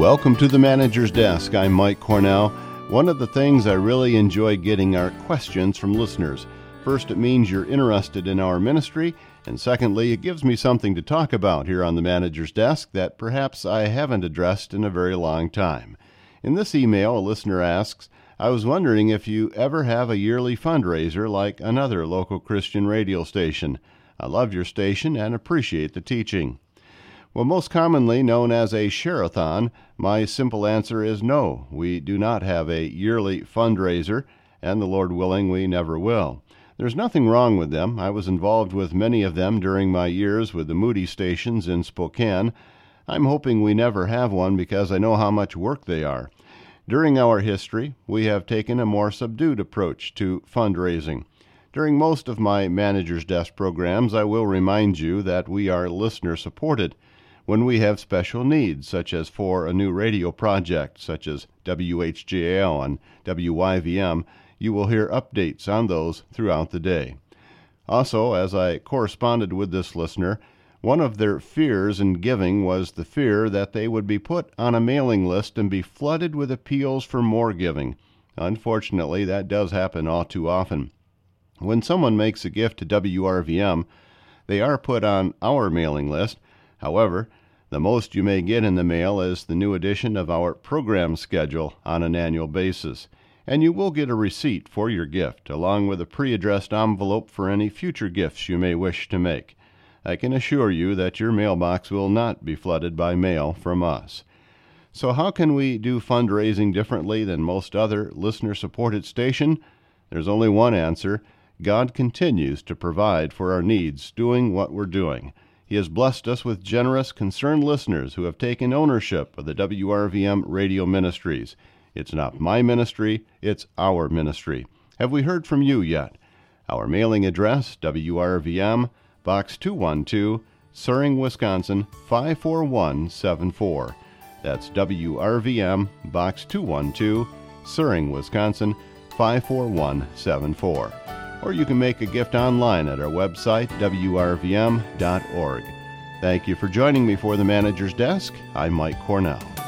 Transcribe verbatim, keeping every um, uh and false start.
Welcome to the Manager's Desk. I'm Mike Cornell. One of the things I really enjoy getting are questions from listeners. First, it means you're interested in our ministry, and secondly, it gives me something to talk about here on the Manager's Desk that perhaps I haven't addressed in a very long time. In this email, a listener asks, I was wondering if you ever have a yearly fundraiser like another local Christian radio station. I love your station and appreciate the teaching. Well, most commonly known as a share-a-thon, my simple answer is no. We do not have a yearly fundraiser, and the Lord willing, we never will. There's nothing wrong with them. I was involved with many of them during my years with the Moody stations in Spokane. I'm hoping we never have one because I know how much work they are. During our history, we have taken a more subdued approach to fundraising. During most of my Manager's Desk programs, I will remind you that we are listener-supported. When we have special needs, such as for a new radio project, such as W H J L and W Y V M, you will hear updates on those throughout the day. Also, as I corresponded with this listener, one of their fears in giving was the fear that they would be put on a mailing list and be flooded with appeals for more giving. Unfortunately, that does happen all too often. When someone makes a gift to W R V M, they are put on our mailing list. However, the most you may get in the mail is the new edition of our program schedule on an annual basis, and you will get a receipt for your gift, along with a pre-addressed envelope for any future gifts you may wish to make. I can assure you that your mailbox will not be flooded by mail from us. So how can we do fundraising differently than most other listener-supported stations? There's only one answer. God continues to provide for our needs, doing what we're doing. He has blessed us with generous, concerned listeners who have taken ownership of the W R V M radio ministries. It's not my ministry, it's our ministry. Have we heard from you yet? Our mailing address, W R V M, Box two one two, Suring, Wisconsin, five four one seven four. That's W R V M, Box two one two, Suring, Wisconsin, five four one seven four. Or you can make a gift online at our website, W R V M dot org. Thank you for joining me for the Manager's Desk. I'm Mike Cornell.